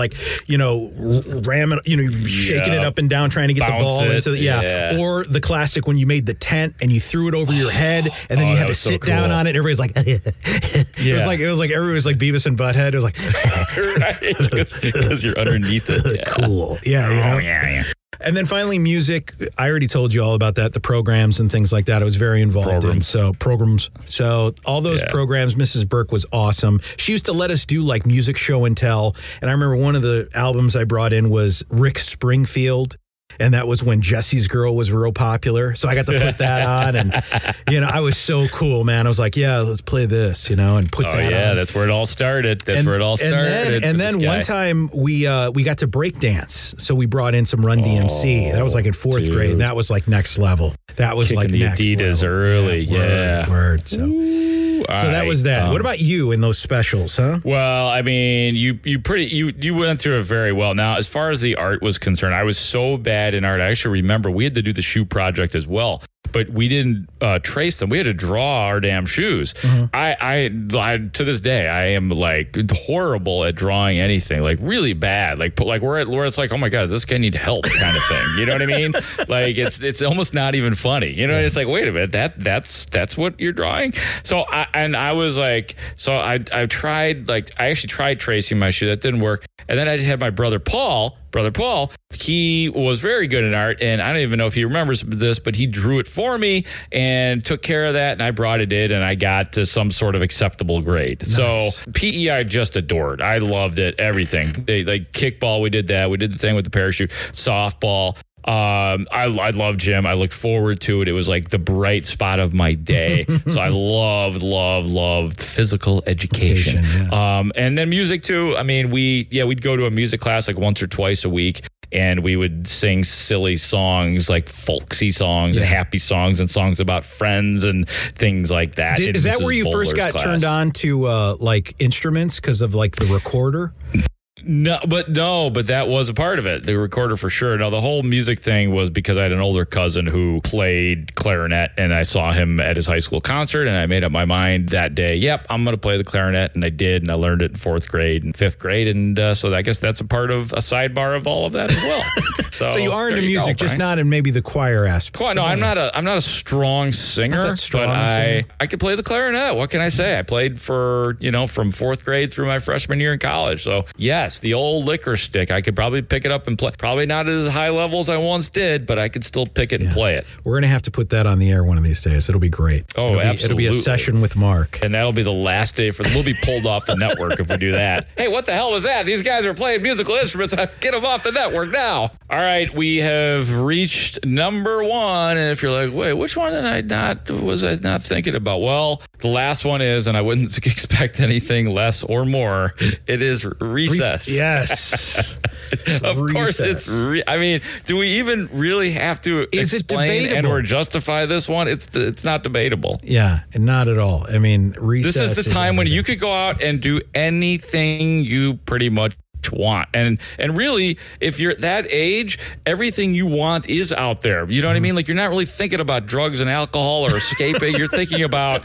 ram it, shaking it up and down, trying to get the ball into the, Or the classic when you made the tent and you threw it over your head and then you had to sit down on it. And everybody's like, it was like everybody was like Beavis and Butthead. It was like, because you're underneath it. Cool. Yeah. And then finally, music. I already told you all about that, the programs and things like that. I was very involved in. So programs. So all those programs, Mrs. Burke was awesome. She used to let us do like music show and tell. And I remember one of the albums I brought in was Rick Springfield. And that was when Jesse's Girl was real popular. So I got to put that on. And, I was so cool, man. I was like, yeah, let's play this, and put that on. Yeah, that's where it all started. And then one time we got to break dance. So we brought in some Run DMC. That was like in fourth grade. And that was like next level. That was kicking like the next Adidas level. early. Word. So that was that. What about you in those specials, huh? Well, I mean, you went through it very well. Now, as far as the art was concerned, I was so bad in art. I actually remember we had to do the shoe project as well, but we didn't trace them. We had to draw our damn shoes. Mm-hmm. I to this day, I am like horrible at drawing anything, like really bad. Like where it's like, oh my God, does this guy need help kind of thing. You know what I mean? Like it's almost not even funny. It's like, wait a minute, that's what you're drawing. So I was like, I tried, like, I actually tried tracing my shoe. That didn't work. And then I just had my brother Paul, he was very good in art, and I don't even know if he remembers this, but he drew it for me and took care of that, and I brought it in, and I got to some sort of acceptable grade. Nice. So PE I just adored. I loved it, everything. Like kickball, we did that. We did the thing with the parachute. Softball. I love gym. I looked forward to it. It was like the bright spot of my day. So I loved physical education. Yes. And then music too. I mean, we'd go to a music class like once or twice a week, and we would sing silly songs like folksy songs and happy songs and songs about friends and things like that. Is that where you first got turned on to like instruments because of like the recorder? No, but that was a part of it. The recorder for sure. Now, the whole music thing was because I had an older cousin who played clarinet, and I saw him at his high school concert, and I made up my mind that day, yep, I'm going to play the clarinet, and I did, and I learned it in fourth grade and fifth grade, and so I guess that's a part of a sidebar of all of that as well. So you are into music, just not in maybe the choir aspect. No, I'm not a strong singer, but I could play the clarinet. What can I say? I played for, from fourth grade through my freshman year in college. So yes, the old liquor stick, I could probably pick it up and play. Probably not at as high level as I once did, but I could still pick it and play it. We're going to have to put that on the air one of these days. It'll be great. Oh, absolutely. It'll be a session with Mark. And that'll be the last day we'll be pulled off the network if we do that. Hey, what the hell was that? These guys are playing musical instruments. Get them off the network now. All right, we have reached number one. And if you're like, wait, which one was I not thinking about? Well, the last one is, and I wouldn't expect anything less or more, it is Recess. Yes. Of course, it's. I mean, do we even really have to explain and or justify this one? It's not debatable. Yeah, not at all. I mean, Recess. This is the time when you could go out and do anything you pretty much want, and really, if you're that age, everything you want is out there. You know what I mean? Like, you're not really thinking about drugs and alcohol or escaping. You're thinking about,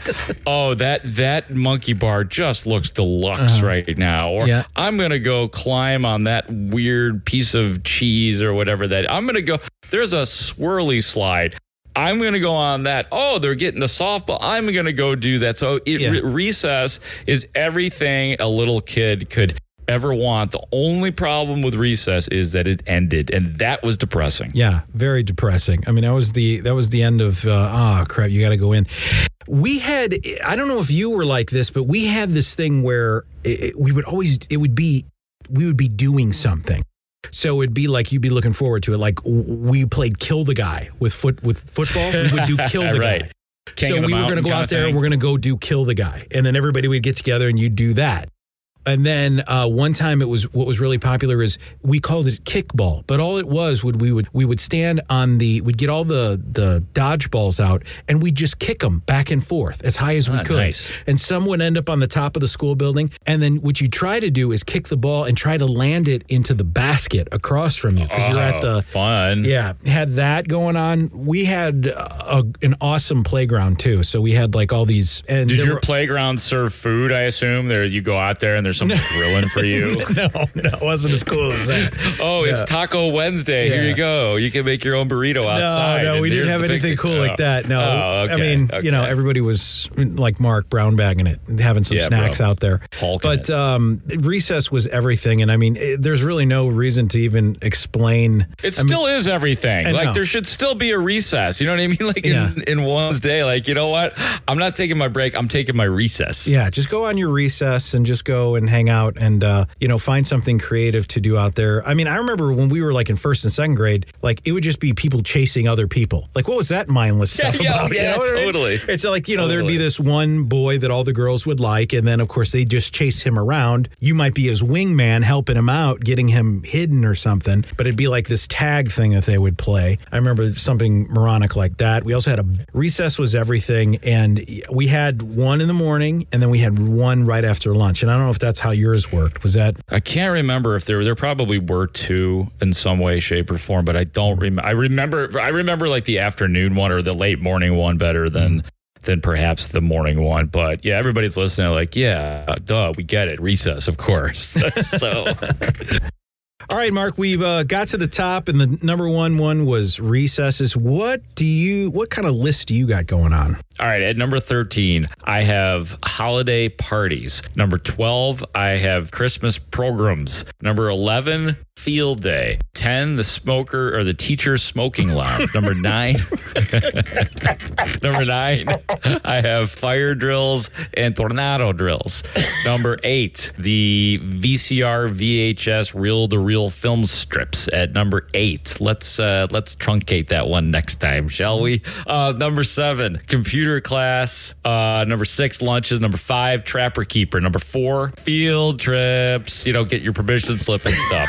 that monkey bar just looks deluxe right now, or I'm gonna go climb on that weird piece of cheese or whatever that. I'm gonna go. There's a swirly slide. I'm going to go on that. Oh, they're getting a softball. I'm going to go do that. So Recess is everything a little kid could ever want. The only problem with Recess is that it ended, and that was depressing. Yeah, very depressing. I mean, that was the end of crap, you got to go in. We had, I don't know if you were like this, but we had this thing where we would be doing something. So it'd be like you'd be looking forward to it. Like we played Kill the Guy with football. We would do Kill the Guy. So we were going to go out there and we're going to go do Kill the Guy. And then everybody would get together and you'd do that. And then one time what was really popular is we called it kickball, but all it was we would stand on we'd get all the dodgeballs out and we'd just kick them back and forth as high as we could. Nice. And some would end up on the top of the school building. And then what you try to do is kick the ball and try to land it into the basket across from you because you're at the fun. Yeah, had that going on. We had an awesome playground too. So we had like all these. And did your playground serve food? I assume there you go out there and there's there's something grilling for you. No, it wasn't as cool as that. Oh, it's Taco Wednesday. Here you go. You can make your own burrito outside. No, we didn't have anything cool like that. No. Okay. I mean, everybody was like Mark, brown bagging it, having some snacks out there. But recess was everything. And I mean, there's really no reason to even explain. It still is everything. Like, there should still be a recess. You know what I mean? Like, in one's day, like, you know what? I'm not taking my break. I'm taking my recess. Yeah, just go on your recess and just go and hang out and, find something creative to do out there. I mean, I remember when we were like in first and second grade, like it would just be people chasing other people. Like, what was that mindless stuff about? Yeah, totally. It's like, there'd be this one boy that all the girls would like. And then, of course, they just chase him around. You might be his wingman helping him out, getting him hidden or something. But it'd be like this tag thing that they would play. I remember something moronic like that. We also had recess was everything. And we had one in the morning and then we had one right after lunch. And I don't know if that's how yours worked. Was that? I can't remember if there probably were two in some way, shape, or form, but I don't remember. I remember like the afternoon one or the late morning one better than perhaps the morning one. But yeah, everybody's listening like, yeah, duh, we get it. Recess, of course. So. All right, Mark, we've got to the top, and the number one was recesses. What kind of list do you got going on? All right, at number 13, I have holiday parties. Number 12, I have Christmas programs. Number 11, field day. 10, the teacher's smoking lounge. Number 9, I have fire drills and tornado drills. Number 8, the VCR, VHS, reel-to-reel film strips. At number 8, let's truncate that one next time, shall we? Number 7, computer class. Number 6, lunches. Number 5, trapper keeper. Number 4, field trips. Get your permission slip and stuff.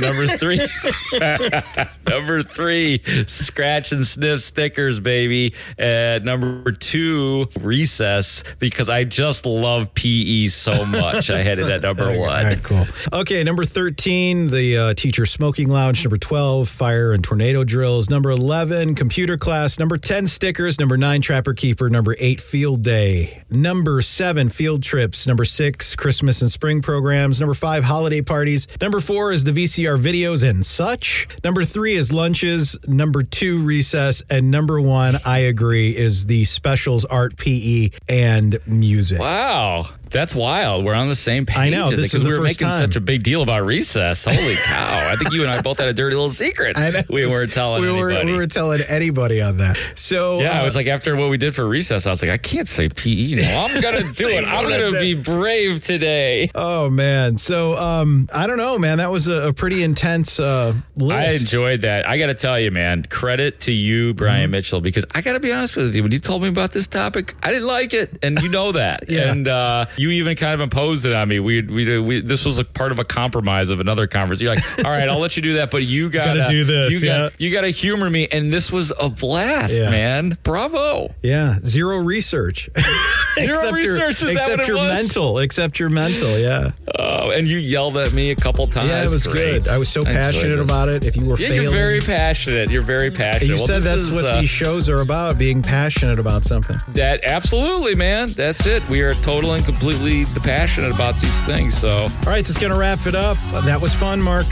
Number 3, scratch and sniff stickers, baby. Number 2, recess, because I just love PE so much. I had it at number 1. All right, cool. Okay, number 13, the teacher smoking lounge. Number 12, fire and tornado drills. Number 11, computer class. Number 10, stickers. Number 9, trapper keeper. Number 8, field day. Number 7, field trips. Number 6, Christmas and spring programs. Number 5, holiday parties. Number 4 is the VCR videos and such. Number 3 is lunches. Number 2, recess. And number 1, I agree, is the specials, art, PE, and music. Wow. That's wild. We're on the same page. I know. This is the we were first making time. such a big deal about recess. Holy cow. I think you and I both had a dirty little secret. We weren't telling anybody. We were telling anybody on that. So yeah, I was like, after what we did for recess, I was like, I can't say PE now. I'm going to do it. I'm going to be brave today. Oh, man. So I don't know, man. That was a pretty intense list. I enjoyed that. I got to tell you, man, credit to you, Brian Mitchell, because I got to be honest with you. When you told me about this topic, I didn't like it. And you know that. Yeah. And you even kind of imposed it on me. We this was a part of a compromise of another conference. You're like, all right, I'll let you do that, but you gotta do this. You gotta humor me. And this was a blast, man. Bravo. Yeah. Zero research. Zero research. Is that what it was? Except your mental. Yeah. Oh, and you yelled at me a couple times. Yeah, it was great. Good. I was so passionate about it. If you were failing. You're very passionate. You're very passionate. You said that's what these shows are about, being passionate about something. That absolutely, man. That's it. We are totally and completely passionate about these things. So, all right, that's going to wrap it up. That was fun, Mark.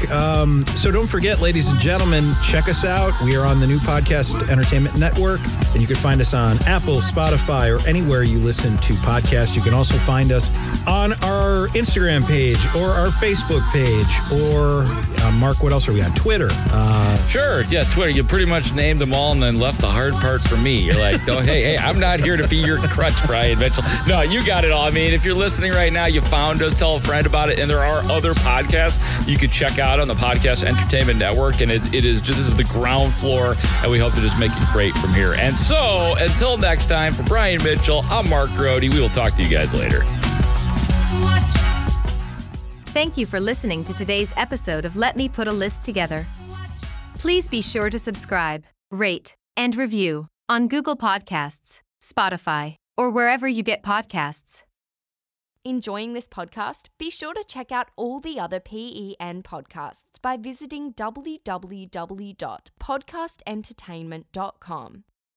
So don't forget, ladies and gentlemen, check us out. We are on the new Podcast Entertainment Network, and you can find us on Apple, Spotify, or anywhere you listen to podcasts. You can also find us on our Instagram page or our Facebook page, or Mark, what else are we on? Twitter. Sure. Yeah, Twitter. You pretty much named them all and then left the hard part for me. You're like, oh, hey, I'm not here to be your crutch, Brian Mitchell. No, you got it all. I mean, if you're listening right now, you found us, tell a friend about it, and there are other podcasts you can check out on the Podcast Entertainment Network, and it is just, this is the ground floor, and we hope to just make it great from here. And so, until next time, for Brian Mitchell, I'm Mark Grody. We will talk to you guys later. Thank you for listening to today's episode of Let Me Put a List Together. Please be sure to subscribe, rate, and review on Google Podcasts, Spotify, or wherever you get podcasts. Enjoying this podcast? Be sure to check out all the other PEN podcasts by visiting www.podcastentertainment.com.